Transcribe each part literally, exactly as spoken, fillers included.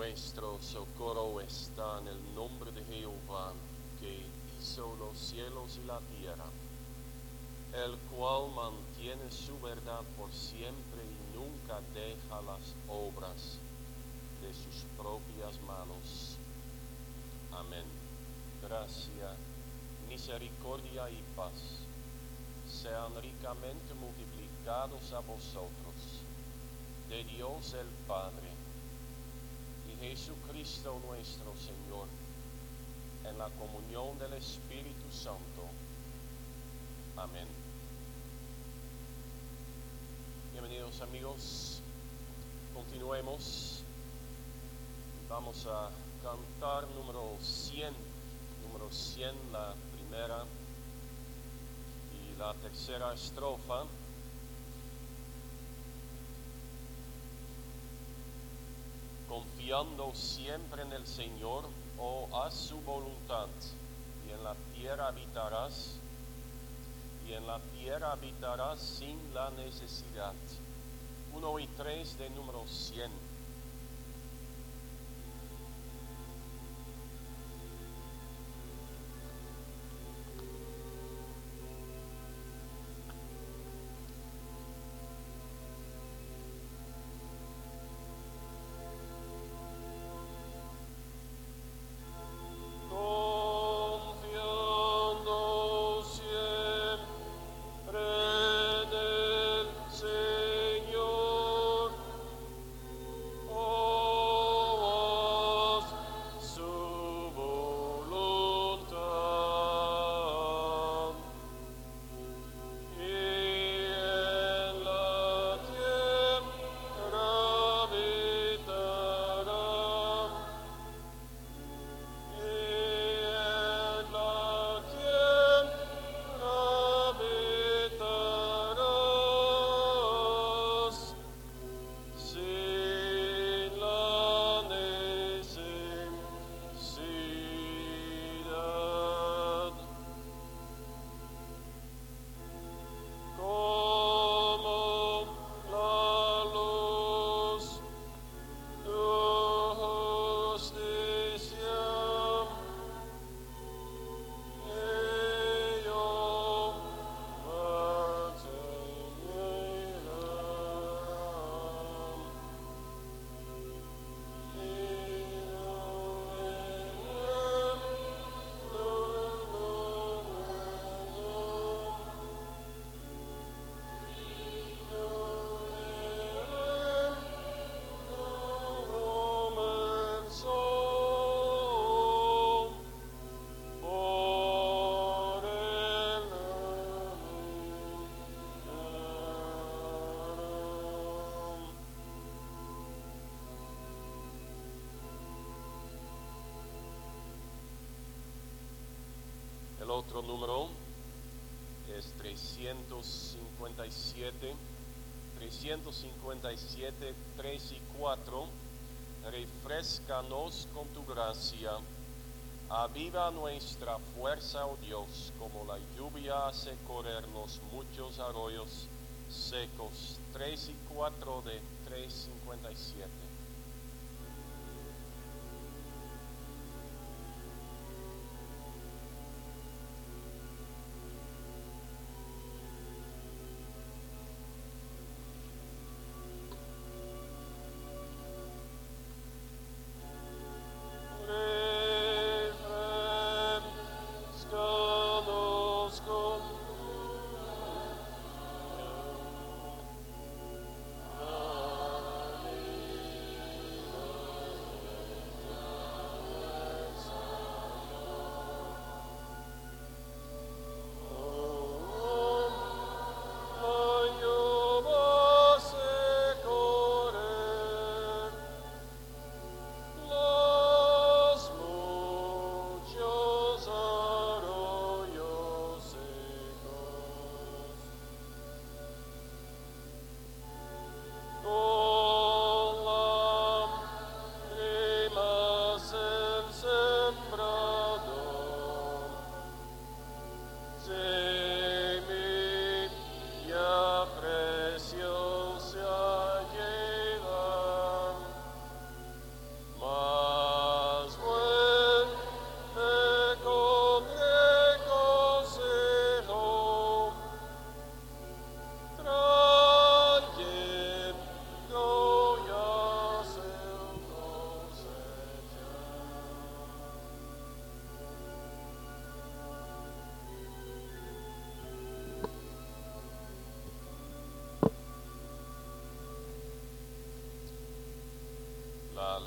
Nuestro socorro está en el nombre de Jehová, que hizo los cielos y la tierra, el cual mantiene su verdad por siempre y nunca deja las obras de sus propias manos. Amén. Gracia, misericordia y paz sean ricamente multiplicados a vosotros, de Dios el Padre y Jesucristo nuestro Señor, en la comunión del Espíritu Santo. Amén. Bienvenidos amigos, continuemos. Vamos a cantar número cien, número cien, la primera y la tercera estrofa. Confiando siempre en el Señor, o a su voluntad, y en la tierra habitarás, y en la tierra habitarás sin la necesidad. Uno y tres de número cien. El otro número es trescientos cincuenta y siete, trescientos cincuenta y siete, tres y cuatro. Refréscanos con tu gracia, aviva nuestra fuerza, oh Dios, como la lluvia hace correr los muchos arroyos secos. Tres y cuatro de trescientos cincuenta y siete.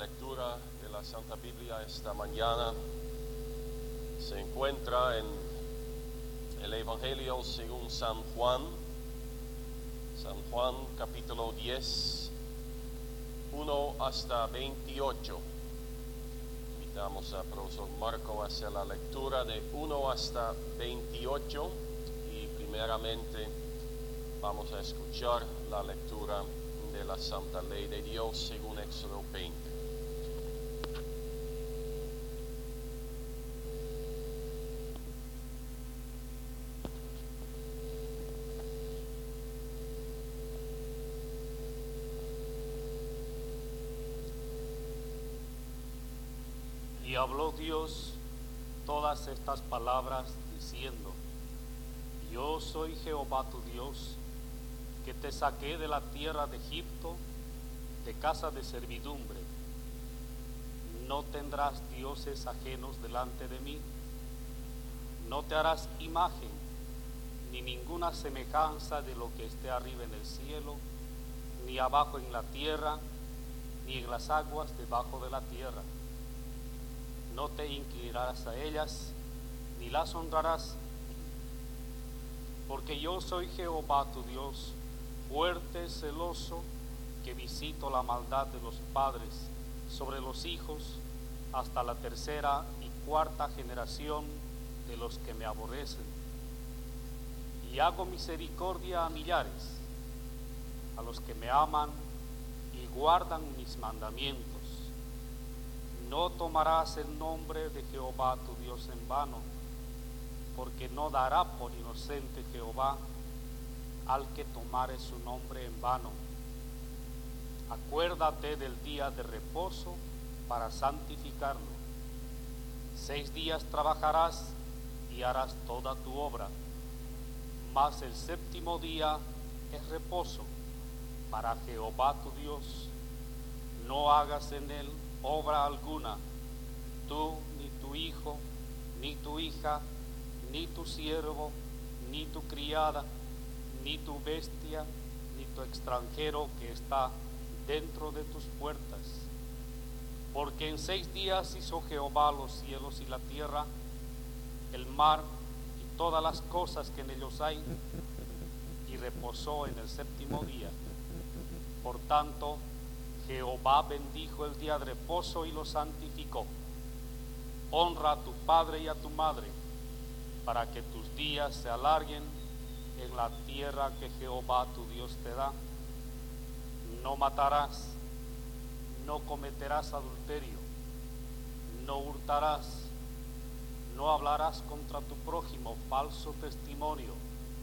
lectura de la Santa Biblia esta mañana se encuentra en el Evangelio según San Juan, San Juan capítulo diez, uno hasta veintiocho. Invitamos a profesor Marco a hacer la lectura de uno hasta veintiocho y primeramente vamos a escuchar la lectura de la Santa Ley de Dios según Éxodo veinte. Y habló Dios todas estas palabras diciendo: Yo soy Jehová tu Dios, que te saqué de la tierra de Egipto, de casa de servidumbre. No tendrás dioses ajenos delante de mí. No te harás imagen, ni ninguna semejanza de lo que esté arriba en el cielo, ni abajo en la tierra, ni en las aguas debajo de la tierra. No te inclinarás a ellas, ni las honrarás, porque yo soy Jehová tu Dios, fuerte, celoso, que visito la maldad de los padres sobre los hijos hasta la tercera y cuarta generación de los que me aborrecen. Y hago misericordia a millares, a los que me aman y guardan mis mandamientos. No tomarás el nombre de Jehová tu Dios en vano, porque no dará por inocente Jehová al que tomare su nombre en vano. Acuérdate del día de reposo para santificarlo. Seis días trabajarás y harás toda tu obra, mas el séptimo día es reposo para Jehová tu Dios. No hagas en él obra alguna, tú, ni tu hijo, ni tu hija, ni tu siervo, ni tu criada, ni tu bestia, ni tu extranjero que está dentro de tus puertas. Porque en seis días hizo Jehová los cielos y la tierra, el mar y todas las cosas que en ellos hay, y reposó en el séptimo día. Por tanto, Jehová bendijo el día de reposo y lo santificó. Honra a tu padre y a tu madre, para que tus días se alarguen en la tierra que Jehová tu Dios te da. No matarás, no cometerás adulterio, no hurtarás, no hablarás contra tu prójimo falso testimonio,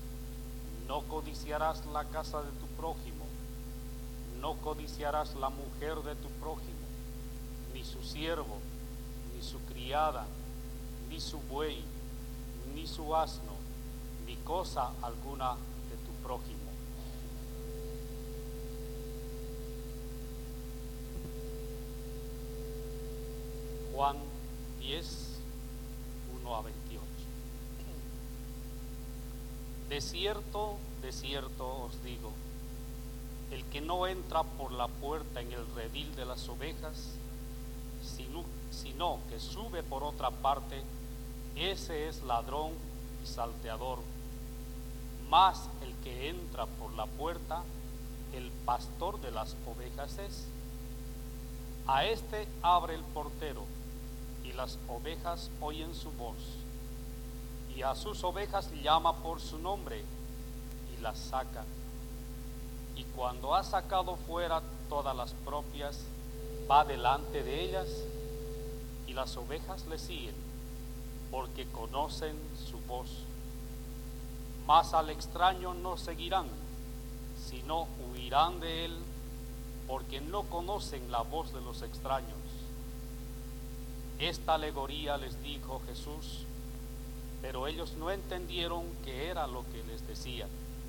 no codiciarás la casa de tu prójimo, no codiciarás la mujer de tu prójimo, ni su siervo, ni su criada, ni su buey, ni su asno, ni cosa alguna de tu prójimo. Juan diez, uno a veintiocho. De cierto, de cierto os digo, el que no entra por la puerta en el redil de las ovejas, sino, sino que sube por otra parte, ese es ladrón y salteador. Mas el que entra por la puerta, el pastor de las ovejas es. A este abre el portero, y las ovejas oyen su voz, y a sus ovejas llama por su nombre, y las saca. Y cuando ha sacado fuera todas las propias, va delante de ellas, y las ovejas le siguen, porque conocen su voz. Mas al extraño no seguirán, sino huirán de él, porque no conocen la voz de los extraños. Esta alegoría les dijo Jesús, pero ellos no entendieron qué era lo que les decía.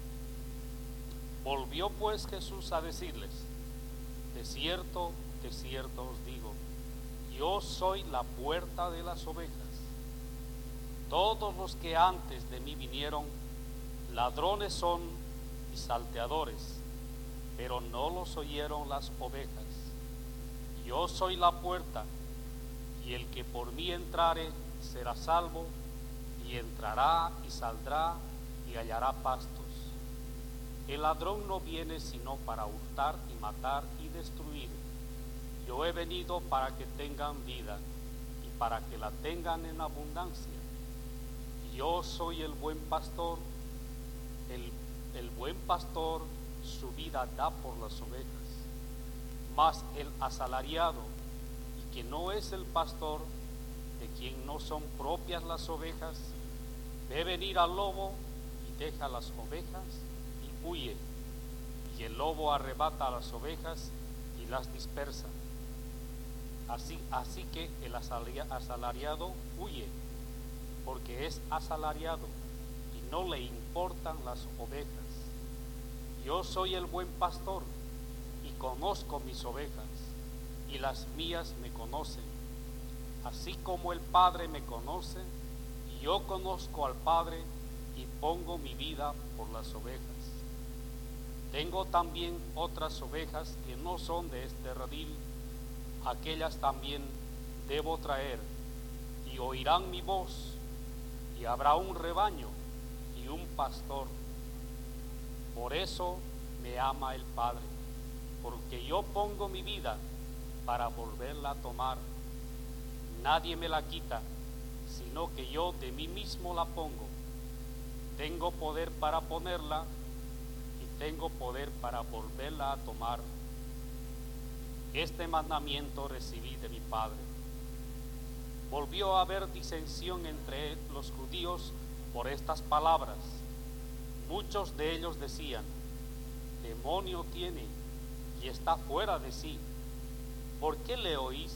Volvió pues Jesús a decirles: de cierto, de cierto os digo, yo soy la puerta de las ovejas. Todos los que antes de mí vinieron, ladrones son y salteadores, pero no los oyeron las ovejas. Yo soy la puerta, y el que por mí entrare será salvo, y entrará y saldrá y hallará pastos. El ladrón no viene sino para hurtar y matar y destruir. Yo he venido para que tengan vida y para que la tengan en abundancia. Yo soy el buen pastor, el, el buen pastor su vida da por las ovejas. Mas el asalariado, y que no es el pastor, de quien no son propias las ovejas, ve venir al lobo y deja las ovejas y huye. Y el lobo arrebata a las ovejas y las dispersa. Así, así que el asalariado huye, porque es asalariado y no le importan las ovejas. Yo soy el buen pastor y conozco mis ovejas, y las mías me conocen, así como el Padre me conoce, y yo conozco al Padre y pongo mi vida por las ovejas. Tengo también otras ovejas que no son de este redil, aquellas también debo traer, y oirán mi voz, y habrá un rebaño y un pastor. Por eso me ama el Padre, porque yo pongo mi vida para volverla a tomar. Nadie me la quita, sino que yo de mí mismo la pongo. Tengo poder para ponerla y tengo poder para volverla a tomar. Este mandamiento recibí de mi Padre. Volvió a haber disensión entre los judíos por estas palabras. Muchos de ellos decían: demonio tiene y está fuera de sí. ¿Por qué le oís?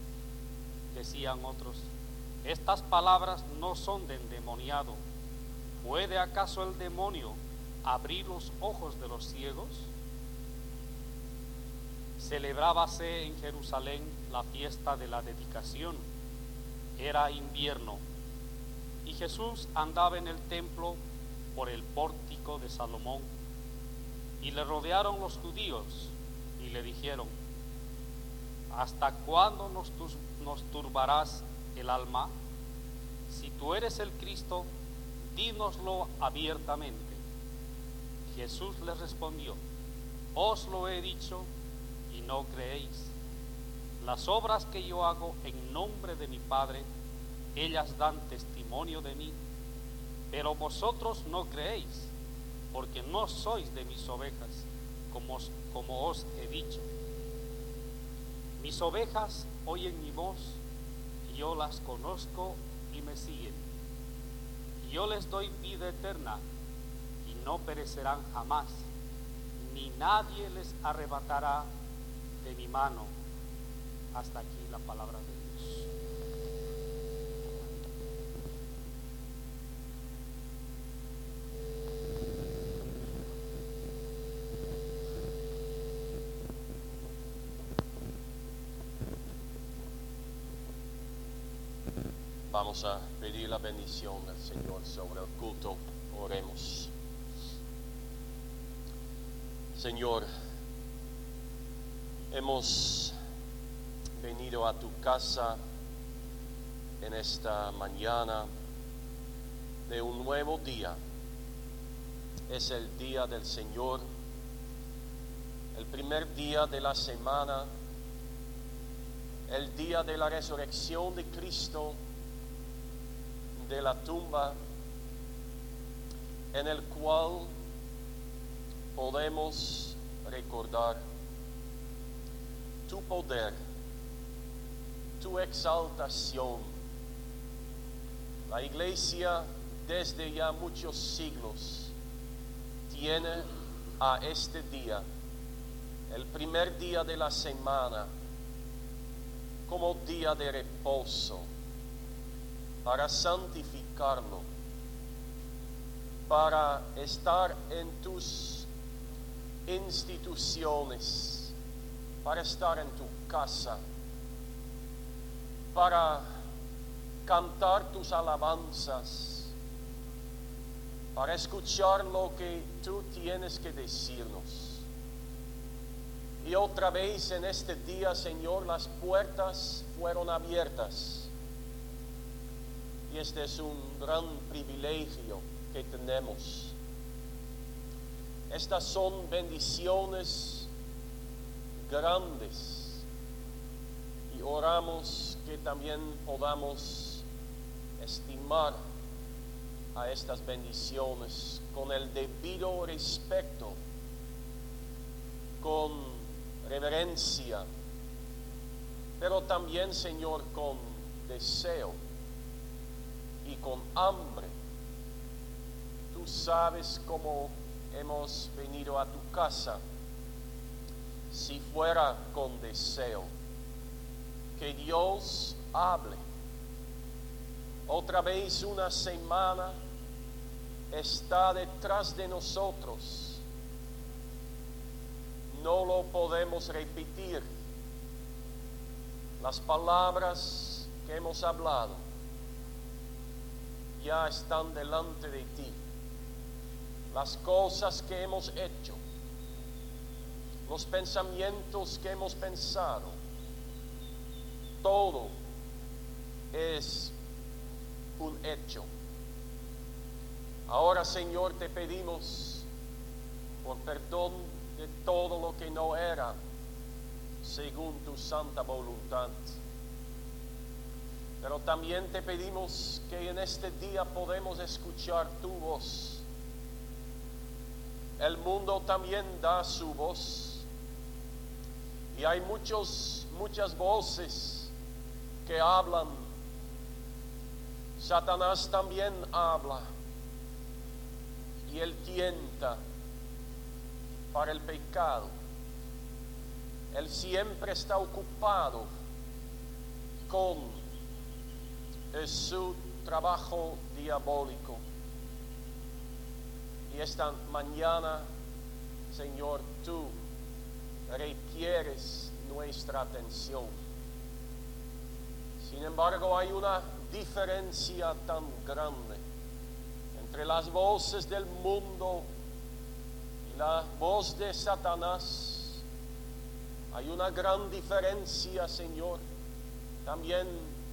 Decían otros: estas palabras no son de endemoniado. ¿Puede acaso el demonio abrir los ojos de los ciegos? Celebrábase en Jerusalén la fiesta de la dedicación. Era invierno, y Jesús andaba en el templo por el pórtico de Salomón, y le rodearon los judíos y le dijeron: ¿hasta cuándo nos, nos turbarás el alma? Si tú eres el Cristo, dínoslo abiertamente. Jesús les respondió: os lo he dicho y no creéis. Las obras que yo hago en nombre de mi Padre, ellas dan testimonio de mí, pero vosotros no creéis, porque no sois de mis ovejas, como, como os he dicho. Mis ovejas oyen mi voz, y yo las conozco y me siguen. Y yo les doy vida eterna, y no perecerán jamás, ni nadie les arrebatará de mi mano. Hasta aquí la palabra de Dios. Vamos a pedir la bendición del Señor sobre el culto. Oremos. Señor, hemos venido a tu casa en esta mañana de un nuevo día. Es el día del Señor, el primer día de la semana, el día de la resurrección de Cristo de la tumba, en el cual podemos recordar tu poder, tu exaltación. La iglesia desde ya muchos siglos tiene a este día, el primer día de la semana, como día de reposo, para santificarlo, para estar en tus instituciones, para estar en tu casa, para cantar tus alabanzas, para escuchar lo que tú tienes que decirnos. Y otra vez en este día, Señor, las puertas fueron abiertas. Y este es un gran privilegio que tenemos. Estas son bendiciones grandes. Y oramos que también podamos estimar a estas bendiciones con el debido respeto, con reverencia, pero también, Señor, con deseo y con hambre. Tú sabes cómo hemos venido a tu casa. Si fuera con deseo, que Dios hable. Otra vez una semana está detrás de nosotros. No lo podemos repetir. Las palabras que hemos hablado ya están delante de ti. Las cosas que hemos hecho, los pensamientos que hemos pensado, todo es un hecho. Ahora, Señor, te pedimos por perdón de todo lo que no era según tu santa voluntad. Pero también te pedimos que en este día podemos escuchar tu voz. El mundo también da su voz. Y hay muchos, muchas voces que hablan. Satanás también habla. Y él tienta para el pecado. Él siempre está ocupado con su trabajo diabólico. Y esta mañana, Señor, tú requieres nuestra atención. Sin embargo, hay una diferencia tan grande entre las voces del mundo y la voz de Satanás. Hay una gran diferencia, Señor, también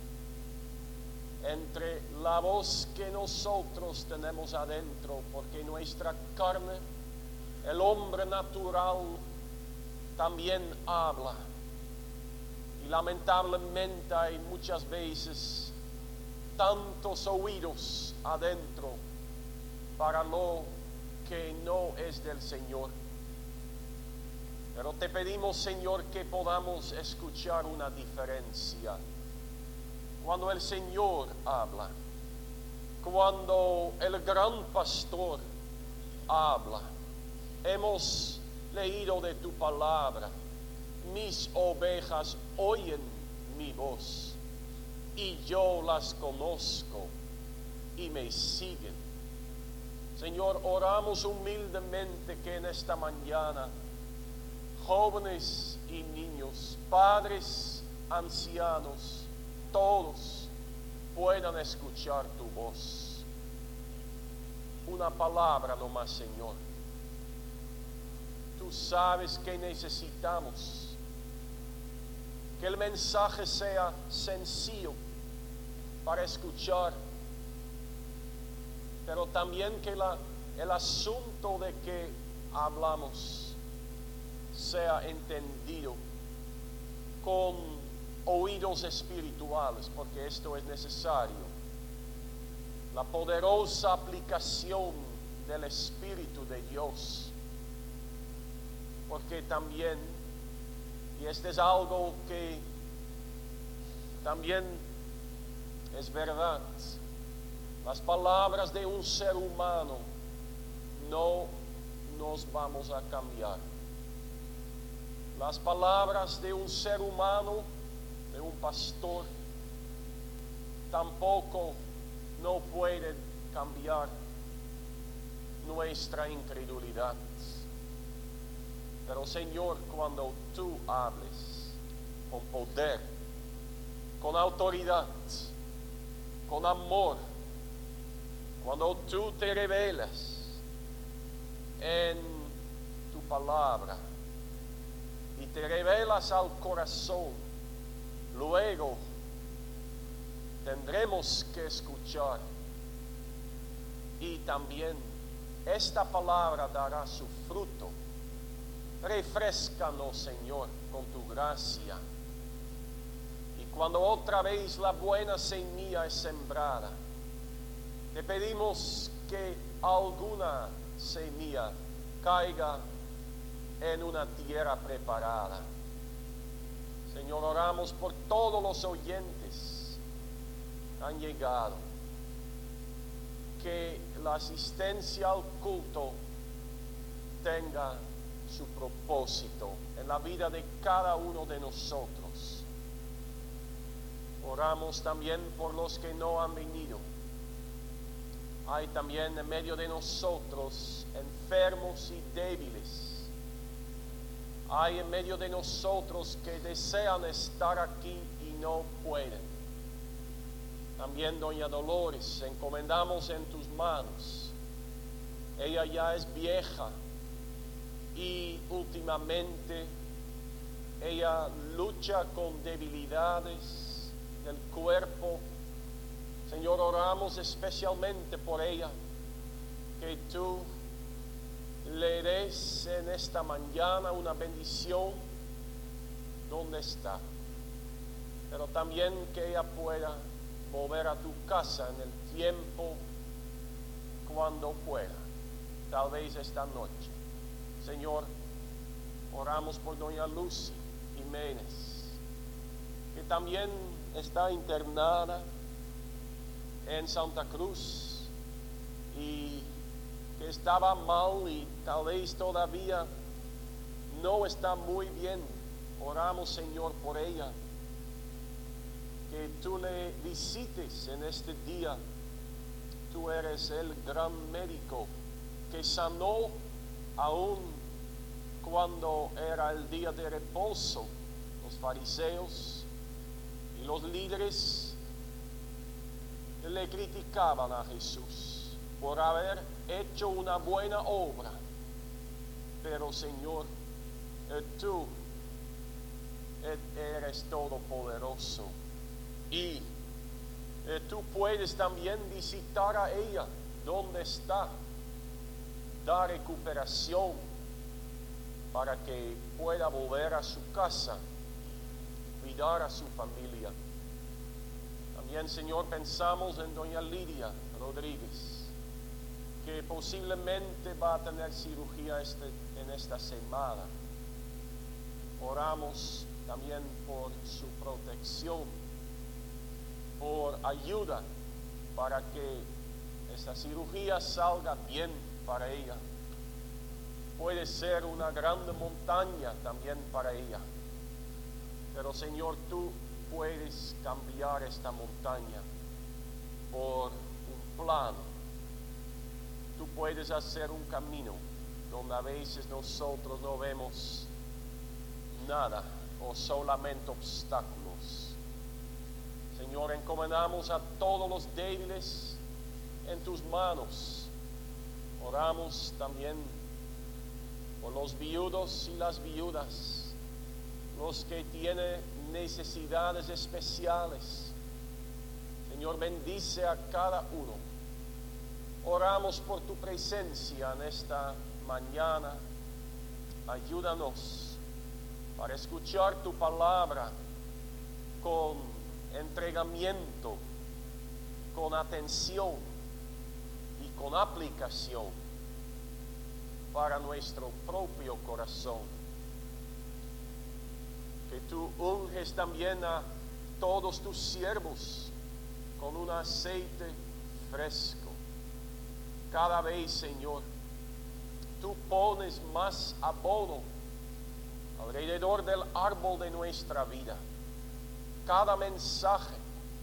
entre la voz que nosotros tenemos adentro, porque nuestra carne, el hombre natural, también habla. Y lamentablemente hay muchas veces tantos oídos adentro para lo que no es del Señor. Pero te pedimos, Señor, que podamos escuchar una diferencia. Cuando el Señor habla, cuando el gran pastor habla, hemos leído de tu palabra, mis ovejas oyen mi voz y yo las conozco y me siguen. Señor, oramos humildemente que en esta mañana jóvenes y niños, padres, ancianos, todos puedan escuchar tu voz. Una palabra nomás, Señor. Tú sabes que necesitamos que el mensaje sea sencillo para escuchar, pero también que la, el asunto de que hablamos sea entendido con oídos espirituales, porque esto es necesario. La poderosa aplicación del Espíritu de Dios, porque también, y este es algo que también es verdad, las palabras de un ser humano no nos vamos a cambiar. Las palabras de un ser humano, de un pastor, tampoco no pueden cambiar nuestra incredulidad. Pero, Señor, cuando tú hables con poder, con autoridad, con amor, cuando tú te revelas en tu palabra y te revelas al corazón, luego tendremos que escuchar. Y también esta palabra dará su fruto. Refréscanos, Señor, con tu gracia. Y cuando otra vez la buena semilla es sembrada, te pedimos que alguna semilla caiga en una tierra preparada. Señor, oramos por todos los oyentes que han llegado, que la asistencia al culto tenga su propósito en la vida de cada uno de nosotros. Oramos también por los que no han venido. Hay también en medio de nosotros enfermos y débiles. Hay en medio de nosotros que desean estar aquí y no pueden. También doña Dolores, encomendamos en tus manos. Ella ya es vieja y últimamente ella lucha con debilidades del cuerpo. Señor, oramos especialmente por ella, que tú le des en esta mañana una bendición donde está, pero también que ella pueda volver a tu casa en el tiempo cuando pueda, tal vez esta noche. Señor, oramos por doña Lucy Jiménez, que también está internada en Santa Cruz y que estaba mal y tal vez todavía no está muy bien. Oramos, Señor, por ella, que tú le visites en este día. Tú eres el gran médico que sanó aún cuando era el día de reposo. Los fariseos y los líderes le criticaban a Jesús por haber hecho una buena obra, pero Señor, eh, tú eh, eres todopoderoso y eh, tú puedes también visitar a ella donde está, dar recuperación para que pueda volver a su casa, cuidar a su familia. También, Señor, pensamos en doña Lidia Rodríguez, que posiblemente va a tener cirugía este, en esta semana. Oramos también por su protección, por ayuda para que esta cirugía salga bien para ella. Puede ser una gran montaña también para ella, pero Señor, tú puedes cambiar esta montaña por un plano. Tú puedes hacer un camino donde a veces nosotros no vemos nada o solamente obstáculos. Señor, encomendamos a todos los débiles en tus manos. Oramos también por los viudos y las viudas, los que tienen necesidades especiales. Señor, bendice a cada uno. Oramos por tu presencia en esta mañana. Ayúdanos para escuchar tu palabra con entregamiento, con atención y con aplicación para nuestro propio corazón. Que tú unges también a todos tus siervos con un aceite fresco. Cada vez, Señor, tú pones más abono alrededor del árbol de nuestra vida. Cada mensaje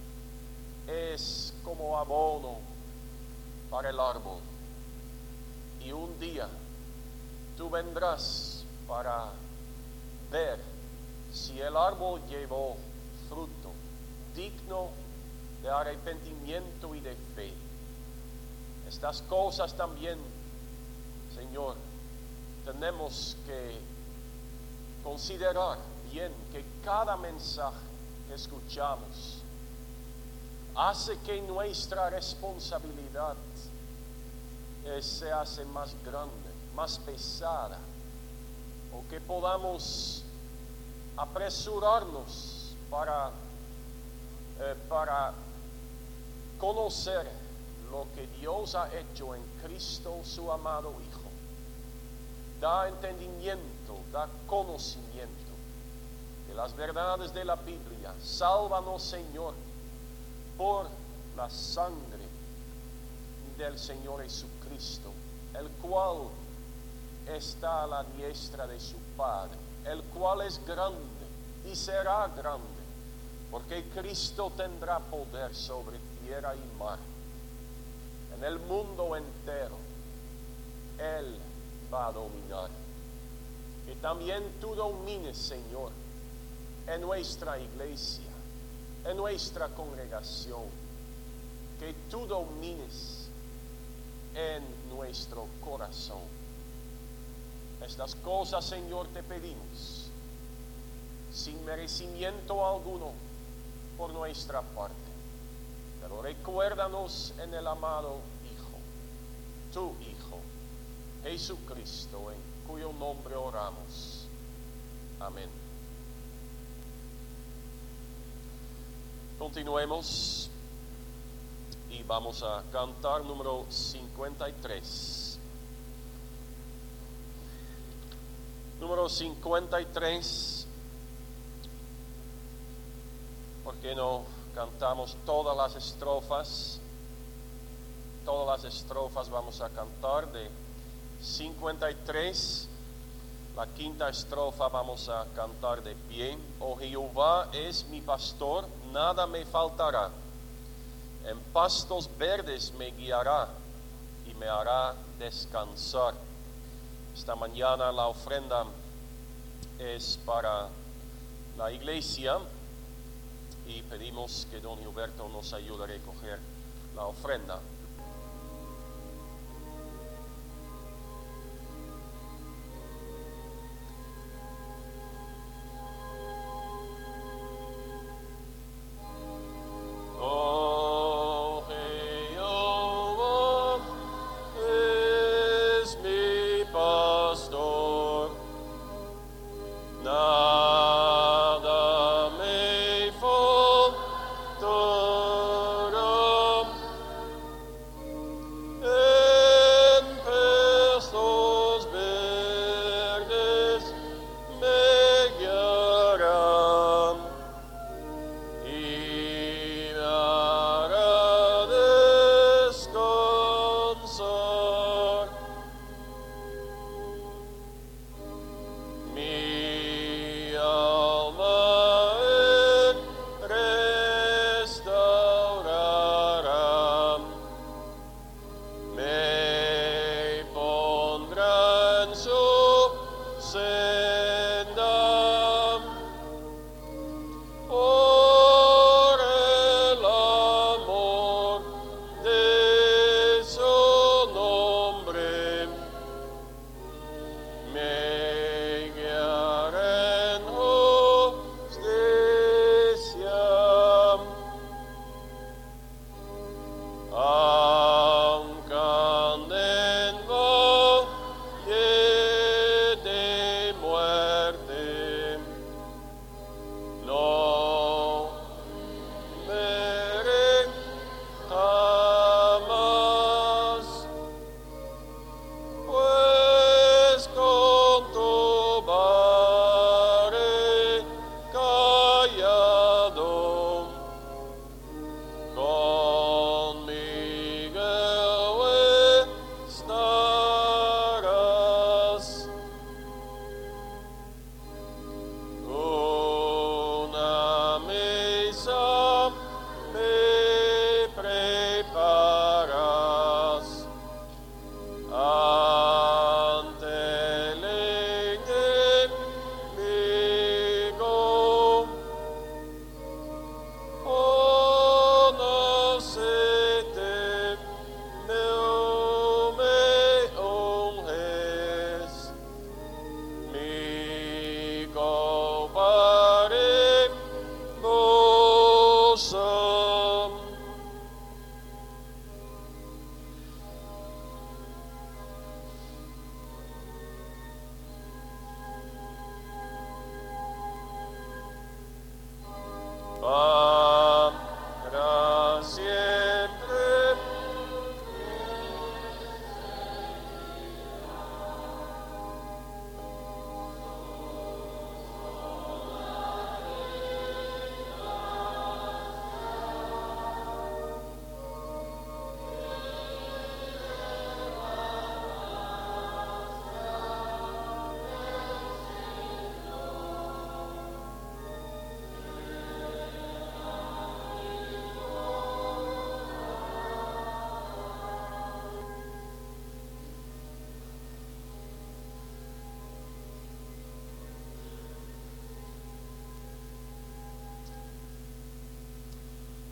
es como abono para el árbol. Y un día tú vendrás para ver si el árbol llevó fruto digno de arrepentimiento y de fe. Estas cosas también, Señor, tenemos que considerar bien que cada mensaje que escuchamos hace que nuestra responsabilidad eh, se hace más grande, más pesada, o que podamos apresurarnos para, eh, para conocer lo que Dios ha hecho en Cristo, su amado Hijo. Da entendimiento, da conocimiento de las verdades de la Biblia. Sálvanos, Señor, por la sangre del Señor Jesucristo, el cual está a la diestra de su Padre, el cual es grande y será grande, porque Cristo tendrá poder sobre tierra y mar. En el mundo entero, Él va a dominar. Que también tú domines, Señor, en nuestra iglesia, en nuestra congregación. Que tú domines en nuestro corazón. Estas cosas, Señor, te pedimos, sin merecimiento alguno por nuestra parte. Pero recuérdanos en el amado Hijo, tu Hijo, Jesucristo, en cuyo nombre oramos. Amén. Continuemos y vamos a cantar número cincuenta y tres. Número cincuenta y tres. ¿Por qué no cantamos todas las estrofas? Todas las estrofas vamos a cantar de cincuenta y tres. La quinta estrofa vamos a cantar de pie. Oh Jehová es mi pastor, nada me faltará. En pastos verdes me guiará y me hará descansar. Esta mañana la ofrenda es para la iglesia y pedimos que don Gilberto nos ayude a recoger la ofrenda.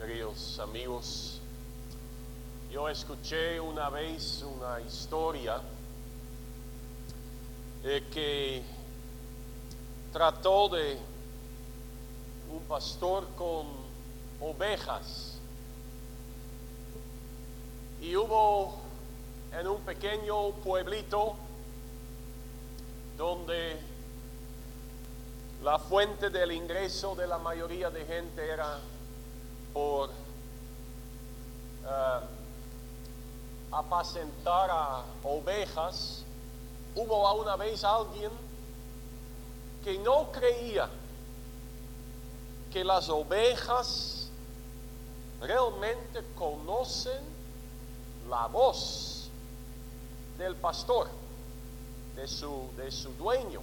queridos amigos. Yo escuché una vez una historia eh, que trató de un pastor con ovejas, y hubo en un pequeño pueblito donde la fuente del ingreso de la mayoría de gente era por uh, apacentar a ovejas. Hubo una vez alguien que no creía que las ovejas realmente conocen la voz del pastor, de su, de su dueño,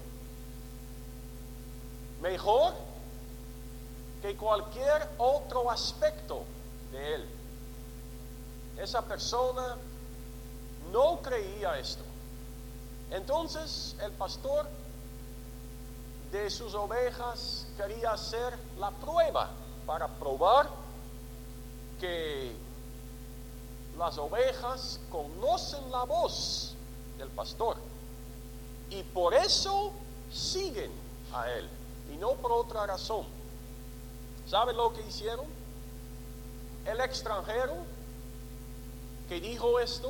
mejor que cualquier otro aspecto de él. Esa persona no creía esto. Entonces el pastor de sus ovejas quería hacer la prueba para probar que las ovejas conocen la voz del pastor y por eso siguen a él y no por otra razón. ¿Saben lo que hicieron? El extranjero que dijo esto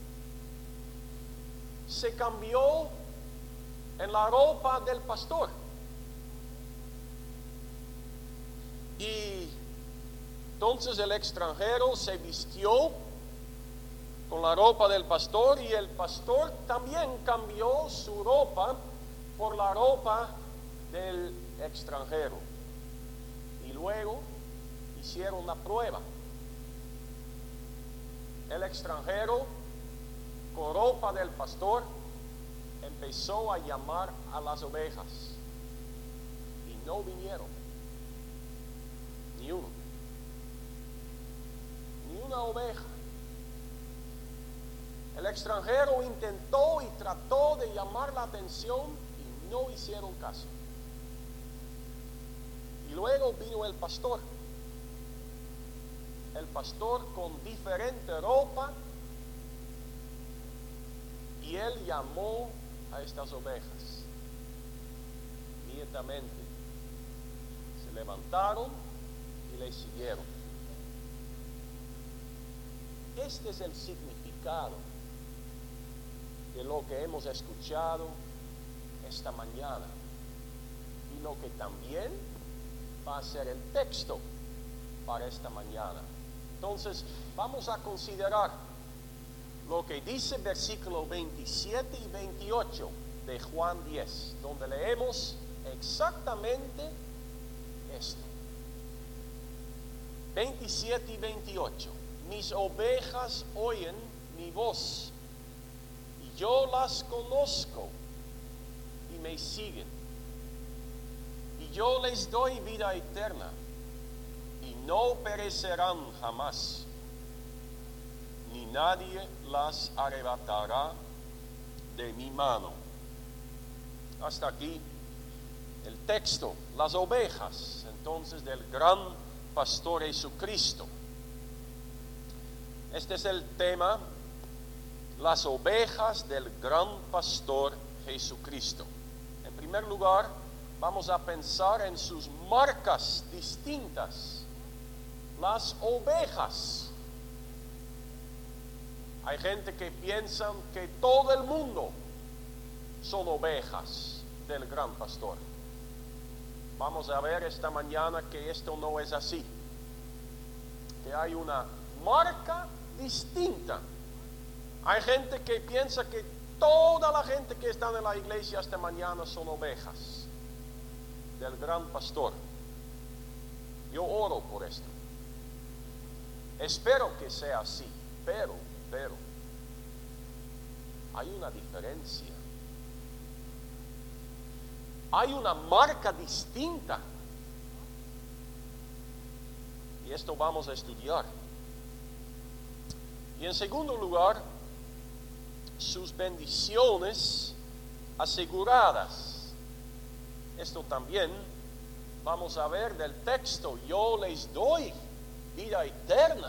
se cambió en la ropa del pastor y entonces el extranjero se vistió con la ropa del pastor y el pastor también cambió su ropa por la ropa del extranjero. Y luego hicieron la prueba. El extranjero con ropa del pastor empezó a llamar a las ovejas y no vinieron ni uno, ni una oveja. El extranjero intentó y trató de llamar la atención y no hicieron caso. Y luego vino el pastor. El pastor con diferente ropa, y él llamó a estas ovejas. Inmediatamente se levantaron y le siguieron. Este es el significado de lo que hemos escuchado esta mañana y lo que también va a ser el texto para esta mañana. Entonces vamos a considerar lo que dice versículo veintisiete y veintiocho de Juan diez, donde leemos exactamente esto. veintisiete y veintiocho. Mis ovejas oyen mi voz, y yo las conozco y me siguen. Y yo les doy vida eterna, y no perecerán jamás, ni nadie las arrebatará de mi mano. Hasta aquí el texto. Las ovejas, entonces, del gran pastor Jesucristo. Este es el tema, las ovejas del gran pastor Jesucristo. En primer lugar, vamos a pensar en sus marcas distintas. Las ovejas. Hay gente que piensa que todo el mundo son ovejas del gran pastor. Vamos a ver esta mañana que esto no es así. Que hay una marca distinta. Hay gente que piensa que toda la gente que está en la iglesia esta mañana son ovejas del gran pastor. Yo oro por esto. Espero que sea así, pero, pero, hay una diferencia. Hay una marca distinta. Y esto vamos a estudiar. Y en segundo lugar, sus bendiciones aseguradas. Esto también vamos a ver del texto. Yo les doy vida eterna.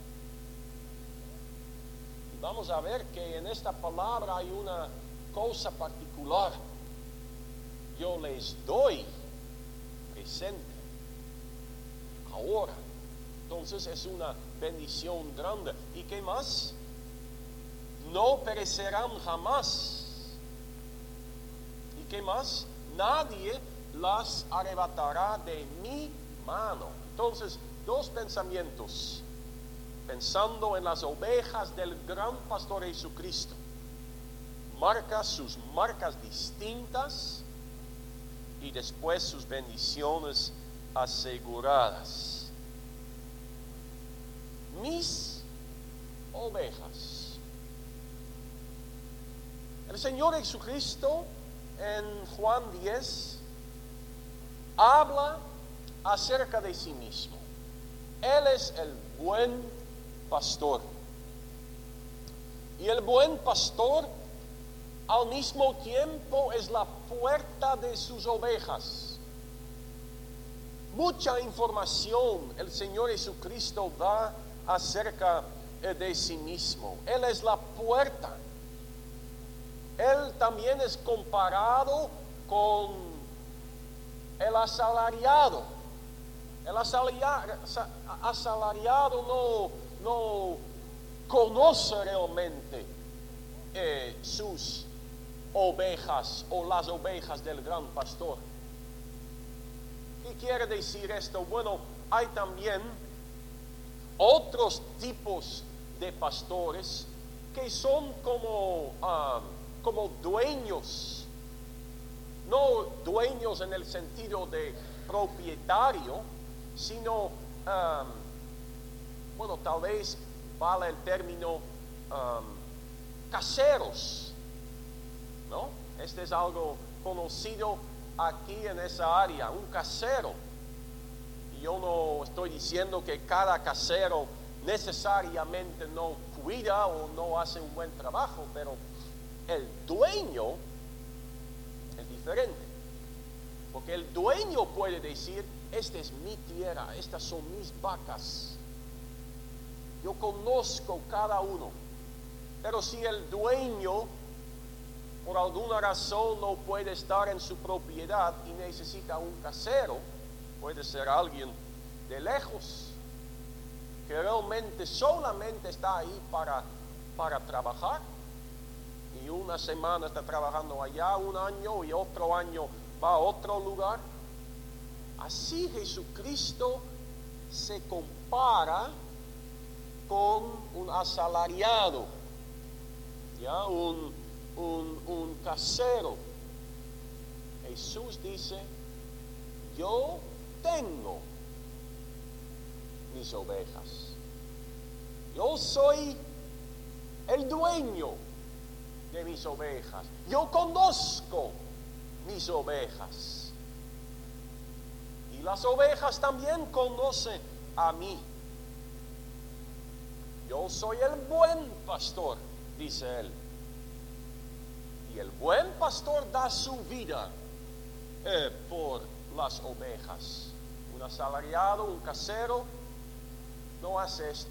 Y vamos a ver que en esta palabra hay una cosa particular. Yo les doy presente, ahora. Entonces es una bendición grande. ¿Y qué más? No perecerán jamás. ¿Y qué más? Nadie las arrebatará de mi mano. Entonces, dos pensamientos. Pensando en las ovejas del gran pastor Jesucristo. Marcas, sus marcas distintas. Y después sus bendiciones aseguradas. Mis ovejas. El Señor Jesucristo en Juan diez habla acerca de sí mismo. Él es el buen pastor. Y el buen pastor al mismo tiempo es la puerta de sus ovejas. Mucha información el Señor Jesucristo da acerca de sí mismo. Él es la puerta. Él también es comparado con el asalariado. El asalariado, asalariado no, no conoce realmente eh, sus ovejas o las ovejas del gran pastor. ¿Qué quiere decir esto? Bueno, hay también otros tipos de pastores que son como, um, como dueños, no dueños en el sentido de propietario, sino, um, bueno, tal vez vale el término um, caseros, ¿no? Este es algo conocido aquí en esa área, un casero. Y yo no estoy diciendo que cada casero necesariamente no cuida o no hace un buen trabajo, pero el dueño es diferente. Porque el dueño puede decir, esta es mi tierra, estas son mis vacas. Yo conozco cada uno. Pero si el dueño por alguna razón no puede estar en su propiedad y necesita un casero, puede ser alguien de lejos que realmente solamente está ahí para, para trabajar, y una semana está trabajando allá, un año, y otro año va a otro lugar. Así Jesucristo se compara con un asalariado, ya un, un, un casero. Jesús dice, yo tengo mis ovejas. Yo soy el dueño de mis ovejas. Yo conozco mis ovejas. Y las ovejas también conocen a mí. Yo soy el buen pastor, dice él. Y el buen pastor da su vida eh, por las ovejas. Un asalariado, un casero, no hace esto.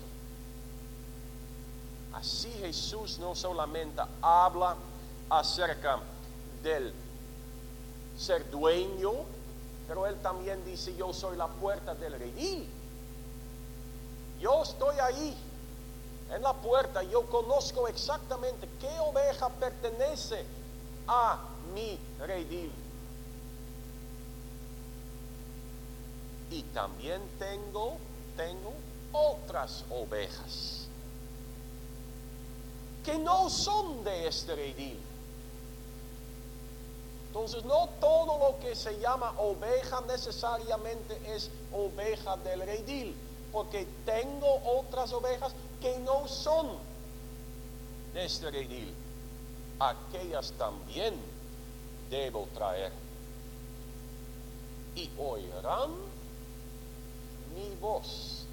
Así Jesús no solamente habla acerca del ser dueño, pero él también dice, yo soy la puerta del redil. Yo estoy ahí, en la puerta, yo conozco exactamente qué oveja pertenece a mi redil. Y también tengo, tengo otras ovejas que no son de este redil. Entonces no todo lo que se llama oveja necesariamente es oveja del redil, porque tengo otras ovejas que no son de este redil. Aquellas también debo traer, y oirán mi voz.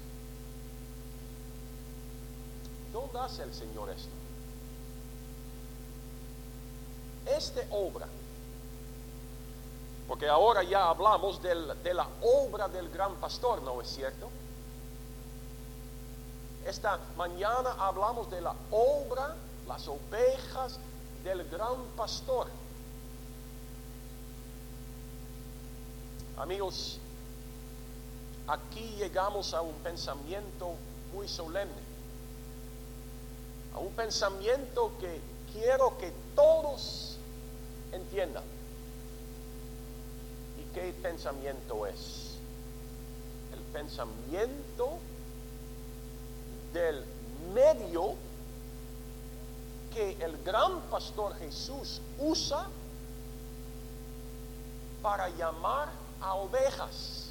¿Dónde hace el Señor esto? Esta obra, porque ahora ya hablamos del, de la obra del gran pastor, ¿no es cierto? Esta mañana hablamos de la obra, las ovejas del gran pastor. Amigos, aquí llegamos a un pensamiento muy solemne, a un pensamiento que quiero que todos entiendan. ¿Y qué pensamiento es? El pensamiento del medio que el gran pastor Jesús usa para llamar a ovejas,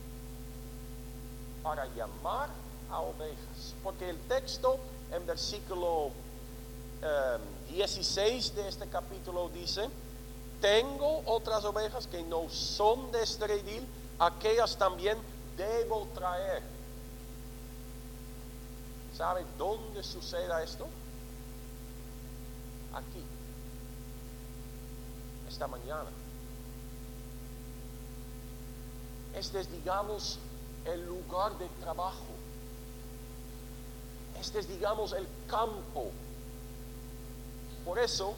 para llamar a ovejas, porque el texto en versículo eh, dieciséis de este capítulo dice: tengo otras ovejas que no son de este redil, aquellas también debo traer. ¿Sabe dónde suceda esto? Aquí, esta mañana. Este es, digamos, el lugar de trabajo. Este es, digamos, el campo. Por eso,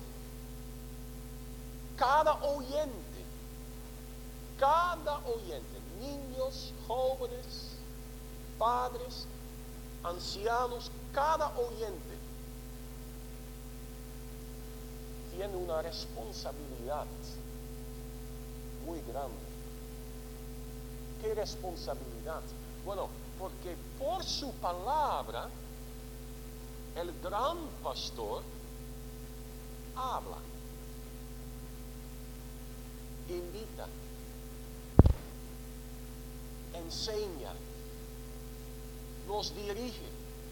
cada oyente, cada oyente, niños, jóvenes, padres, ancianos, cada oyente tiene una responsabilidad muy grande. ¿Qué responsabilidad? Bueno, porque por su palabra el gran pastor habla, invita, enseña, nos dirige,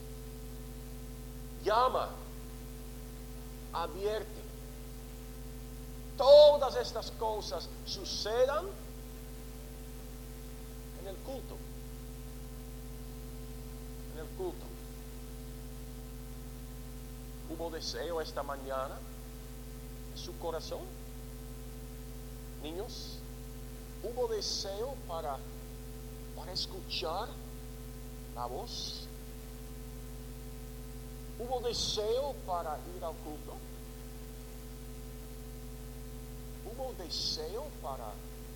llama, advierte. Todas estas cosas sucedan en el culto. En el culto. ¿Hubo deseo esta mañana en su corazón? Niños, ¿hubo deseo para, para escuchar la voz? ¿Hubo deseo para ir al culto? ¿Hubo deseo para,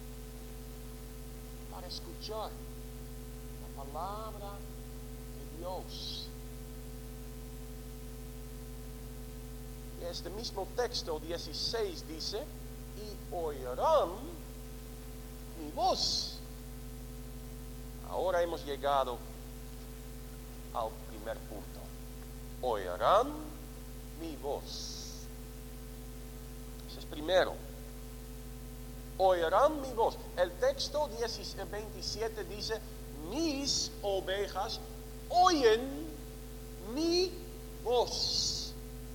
para escuchar la palabra de Dios? Y este mismo texto dieciséis dice: y oirán mi voz. Ahora hemos llegado al primer punto. Oirán mi voz. Ese es primero. Oirán mi voz. El texto veintisiete dice: mis ovejas oyen mi voz.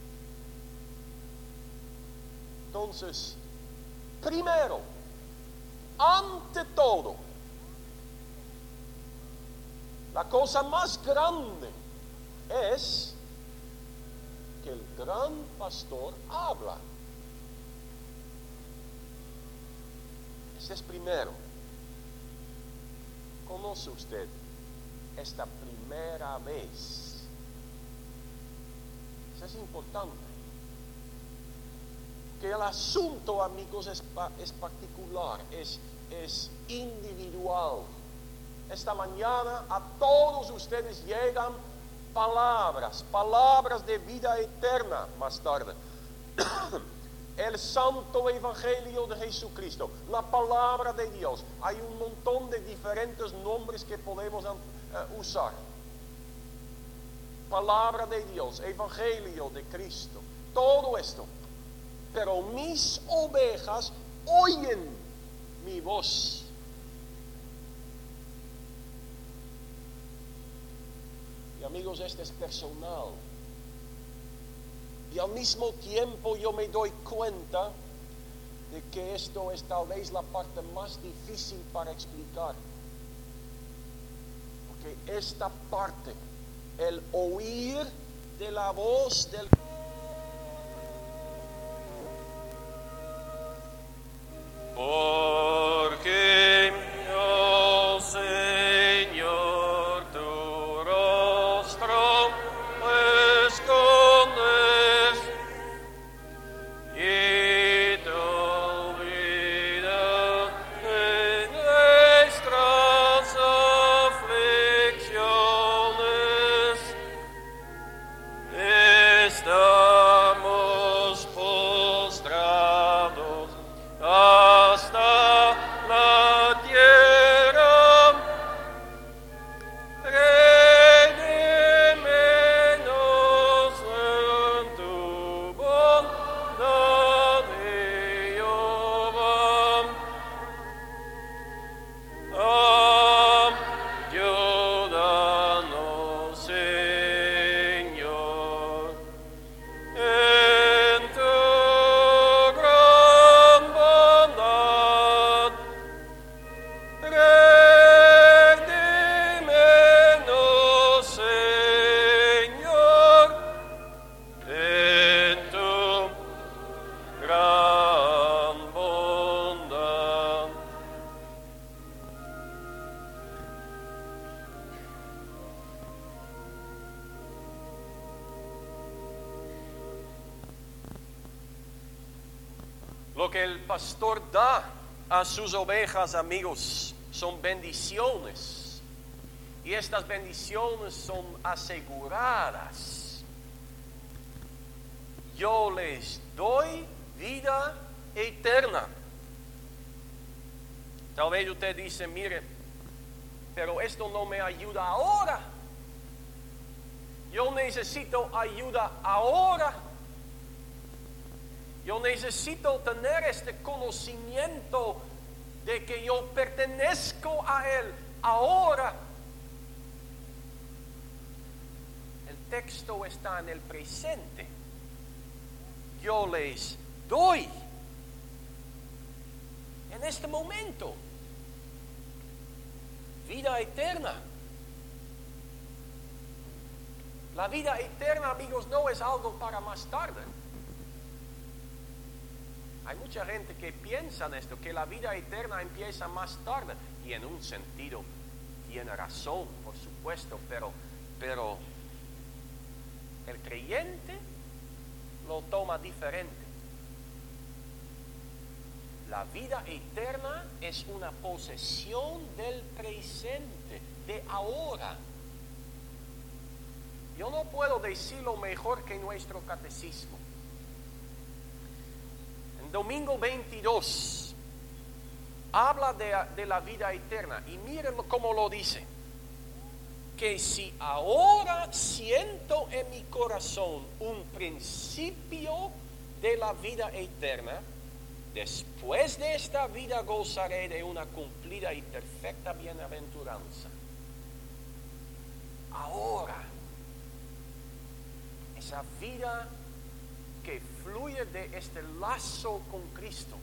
Entonces, primero, ante todo, la cosa más grande es que el gran pastor habla. Ese es primero. ¿Conoce usted esta primera vez? Eso es importante. Que el asunto, amigos, es, es particular, es, es individual. Esta mañana a todos ustedes llegan palabras, palabras de vida eterna más tarde. El santo evangelio de Jesucristo, la palabra de Dios. Hay un montón de diferentes nombres que podemos uh, usar. Palabra de Dios, evangelio de Cristo, todo esto. Pero mis ovejas oyen mi voz. Y amigos, este es personal. Y al mismo tiempo yo me doy cuenta de que esto es tal vez la parte más difícil para explicar. Porque esta parte, el oír de la voz del porque, oh Señor, tu rostro Lo que el pastor da a sus ovejas, amigos, son bendiciones. Y estas bendiciones son aseguradas. Yo les doy vida eterna. Tal vez usted dice, mire, pero esto no me ayuda ahora. Yo necesito ayuda ahora. Yo necesito tener este conocimiento de que yo pertenezco a Él ahora. El texto está en el presente. Yo les doy en este momento vida eterna. La vida eterna, amigos, no es algo para más tarde. Hay mucha gente que piensa en esto, que la vida eterna empieza más tarde. Y en un sentido tiene razón, por supuesto, pero, pero el creyente lo toma diferente. La vida eterna es una posesión del presente, de ahora. Yo no puedo decirlo mejor que nuestro catecismo. En Domingo veintidós habla de, de la vida eterna y miren cómo lo dice. Que si ahora siento en mi corazón un principio de la vida eterna, después de esta vida gozaré de una cumplida y perfecta bienaventuranza. Ahora, esa vida que fluye de este lazo con Cristo.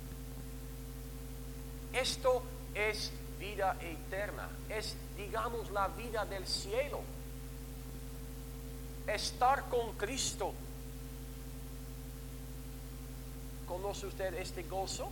Esto es vida eterna, es, digamos, la vida del cielo. Estar con Cristo. ¿Conoce usted este gozo?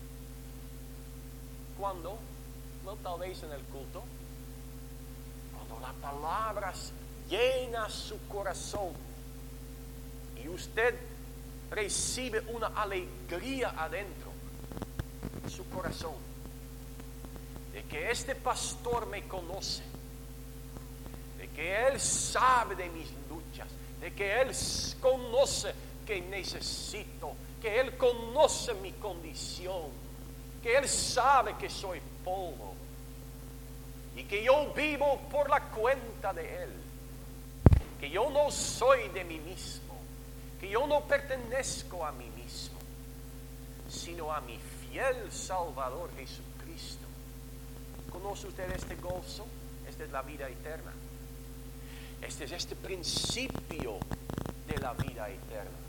¿Cuándo? No, tal vez en el culto. Cuando la palabra llena su corazón y usted recibe una alegría adentro de su corazón, de que este pastor me conoce, de que él sabe de mis luchas, de que él conoce que necesito, que él conoce mi condición, que él sabe que soy polvo y que yo vivo por la cuenta de él, que yo no soy de mí mismo, que yo no pertenezco a mí mismo, sino a mi fiel Salvador Jesucristo. ¿Conoce usted este gozo? Esta es la vida eterna. Este es este principio de la vida eterna.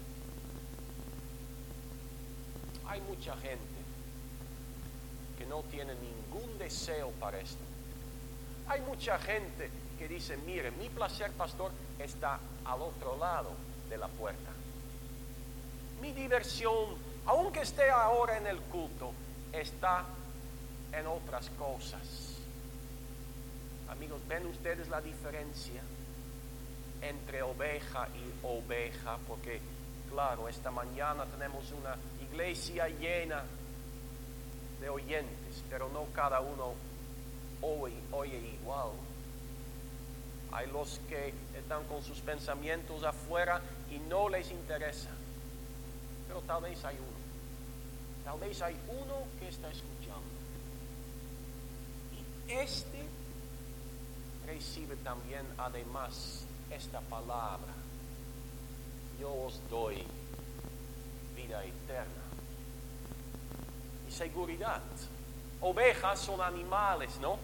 Hay mucha gente que no tiene ningún deseo para esto. Hay mucha gente que dice, mire, mi placer, pastor, está al otro lado de la puerta. Mi diversión, aunque esté ahora en el culto, está en otras cosas. Amigos, ¿ven ustedes la diferencia entre oveja y oveja? Porque, claro, esta mañana tenemos una iglesia llena de oyentes, pero no cada uno oye, oye igual. Hay los que están con sus pensamientos afuera y no les interesa. Pero tal vez hay uno. Tal vez hay uno que está escuchando. Y este recibe también además esta palabra. Yo os doy vida eterna y seguridad. Ovejas son animales, ¿no?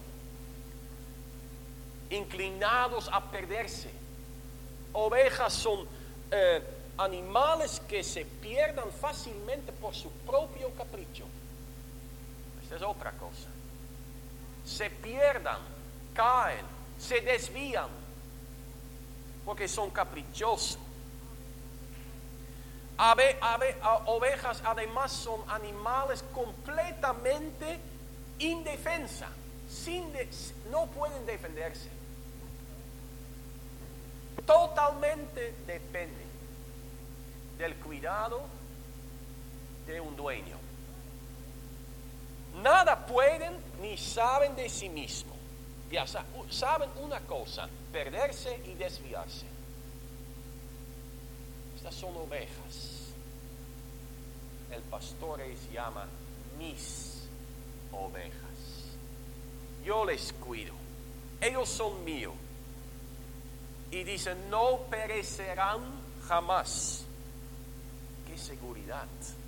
Inclinados a perderse. Ovejas son eh, animales que se pierdan fácilmente por su propio capricho. Esta es otra cosa. Se pierdan, caen, se desvían porque son caprichosos. Ave, ave, ovejas además son animales completamente indefensa, sin de, no pueden defenderse. Totalmente dependen del cuidado de un dueño. Nada pueden ni saben de sí mismos. Ya saben una cosa, perderse y desviarse. Estas son ovejas. El pastor les llama mis ovejas. Yo les cuido. Ellos son míos. Y dicen, no perecerán jamás. ¡Qué seguridad!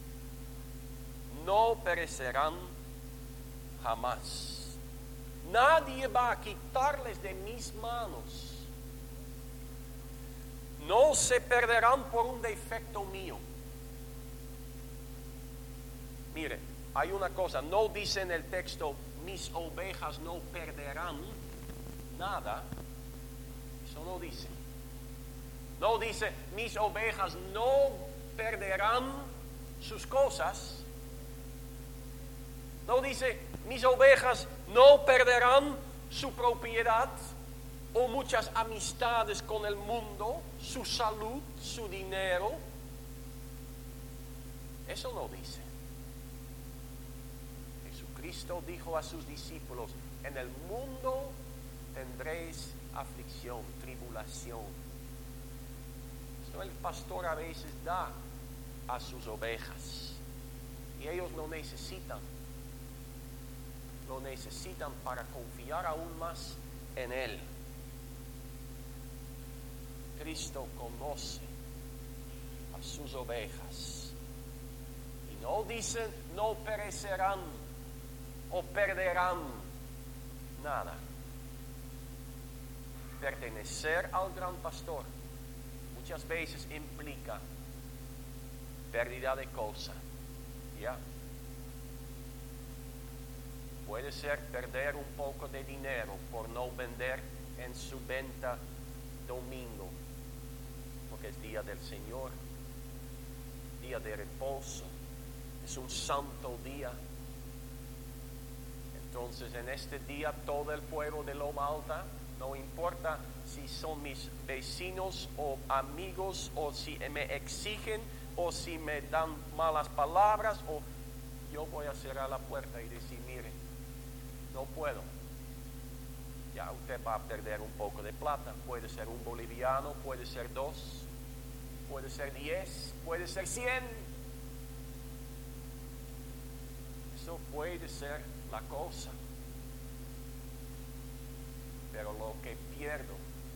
No perecerán jamás. Nadie va a quitarles de mis manos. No se perderán por un defecto mío. Mire, hay una cosa, no dice en el texto, mis ovejas no perderán nada. Eso no dice. No dice, mis ovejas no perderán sus cosas. No dice, mis ovejas no perderán su propiedad o muchas amistades con el mundo, su salud, su dinero. Eso no dice. Jesucristo dijo a sus discípulos, en el mundo tendréis aflicción, tribulación. Esto el pastor a veces da a sus ovejas y ellos lo necesitan. Lo necesitan para confiar aún más en Él. Cristo conoce a sus ovejas. Y no dicen, no perecerán o perderán nada. Pertenecer al gran pastor muchas veces implica pérdida de cosas. ¿Ya? Puede ser perder un poco de dinero por no vender en su venta domingo, porque es día del Señor, día de reposo, es un santo día. Entonces en este día todo el pueblo de Loma Alta, no importa si son mis vecinos o amigos o si me exigen o si me dan malas palabras, o yo voy a cerrar la puerta y decir, mire, no puedo. Ya usted va a perder un poco de plata. Puede ser un boliviano, puede ser dos, puede ser diez, puede ser cien. Eso puede ser la cosa. Pero lo que pierdo,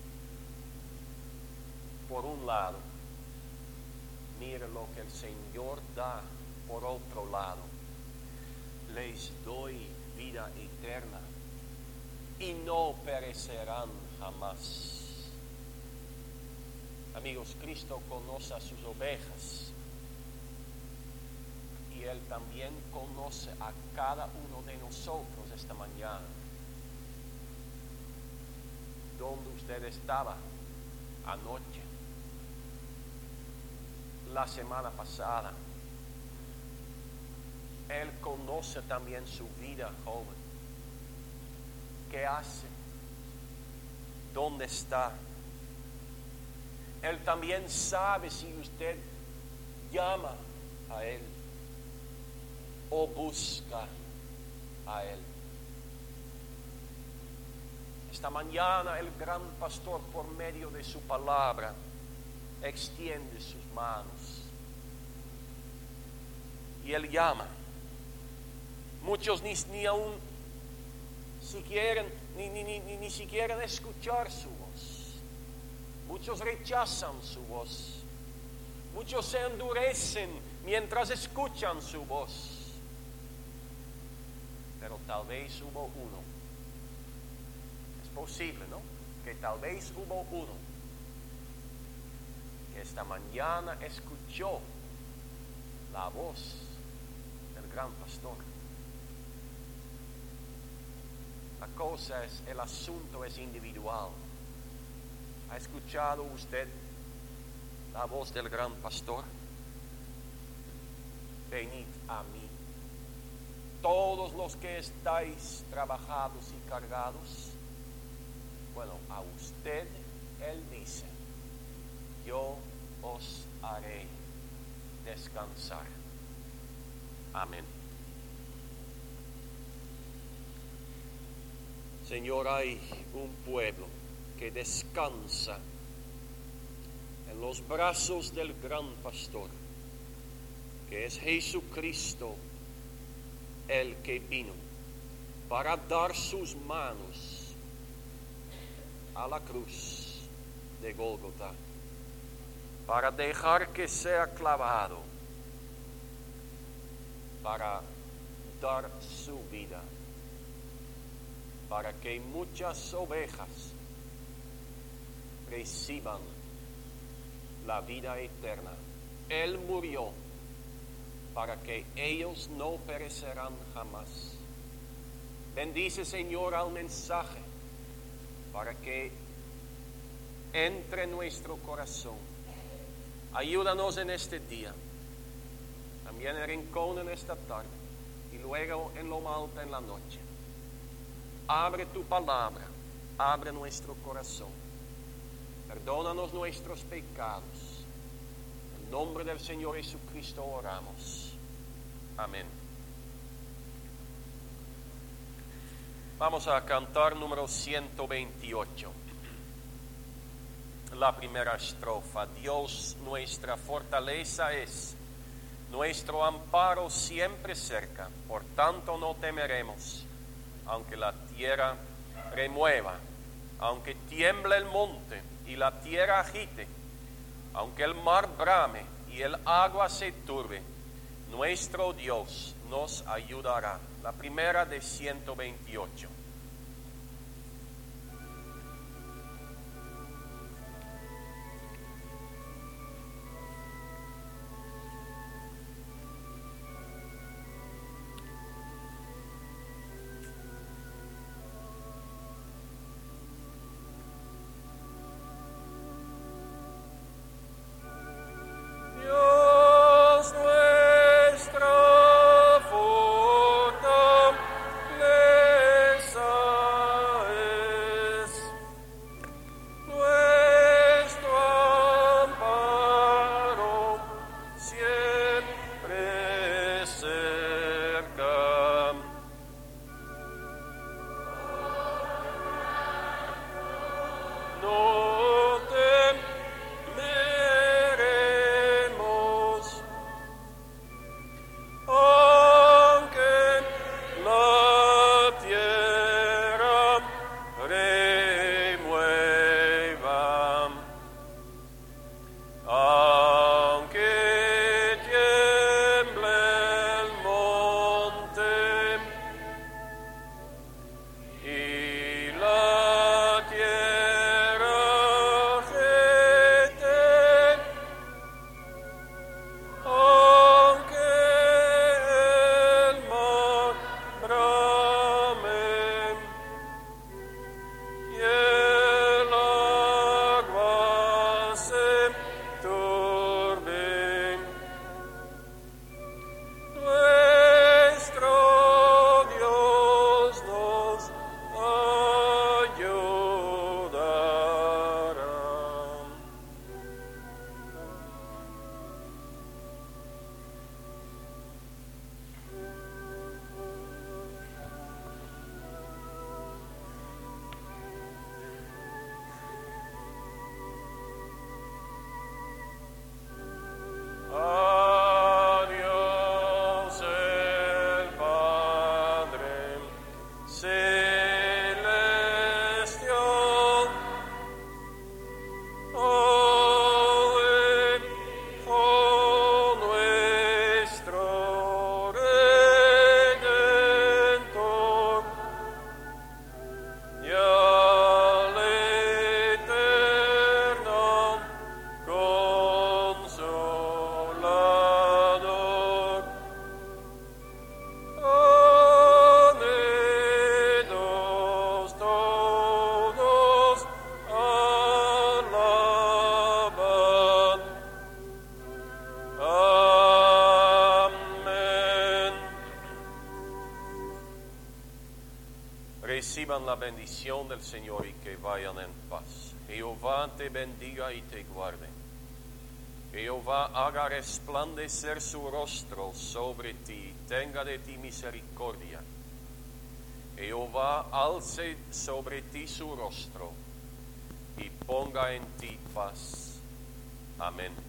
por un lado, mire lo que el Señor da por otro lado. Les doy vida eterna y no perecerán jamás. Amigos, Cristo conoce a sus ovejas y Él también conoce a cada uno de nosotros esta mañana. ¿Dónde usted estaba anoche? La semana pasada. Él conoce también su vida, joven. ¿Qué hace? ¿Dónde está? Él también sabe si usted llama a Él o busca a Él. Esta mañana el gran pastor, por medio de su palabra, extiende sus manos y Él llama. Muchos ni, ni aún si quieren, ni, ni, ni, ni siquiera escuchar su voz. Muchos rechazan su voz. Muchos se endurecen mientras escuchan su voz. Pero tal vez hubo uno. Es posible, ¿no? Que tal vez hubo uno que esta mañana escuchó la voz del gran pastor. La cosa es, el asunto es individual. ¿Ha escuchado usted la voz del gran pastor? Venid a mí, todos los que estáis trabajados y cargados. Bueno, a usted Él dice, yo os haré descansar. Amén. Señor, hay un pueblo que descansa en los brazos del gran pastor, que es Jesucristo, el que vino para dar sus manos a la cruz de Gólgota, para dejar que sea clavado, para dar su vida, para que muchas ovejas reciban la vida eterna. Él murió para que ellos no perecerán jamás. Bendice, Señor, al mensaje para que entre en nuestro corazón. Ayúdanos en este día, también en el rincón en esta tarde y luego en lo alto en la noche. Abre tu palabra, abre nuestro corazón. Perdónanos nuestros pecados. En el nombre del Señor Jesucristo oramos. Amén. Vamos a cantar número ciento veintiocho. La primera estrofa. Dios nuestra fortaleza es, nuestro amparo siempre cerca, por tanto no temeremos, aunque la tierra remueva, aunque tiemble el monte y la tierra agite, aunque el mar brame y el agua se turbe, nuestro Dios nos ayudará. La primera de ciento veintiocho. Reciban la bendición del Señor y que vayan en paz. Jehová te bendiga y te guarde. Jehová haga resplandecer su rostro sobre ti tenga de ti misericordia. Jehová alce sobre ti su rostro y ponga en ti paz. Amén.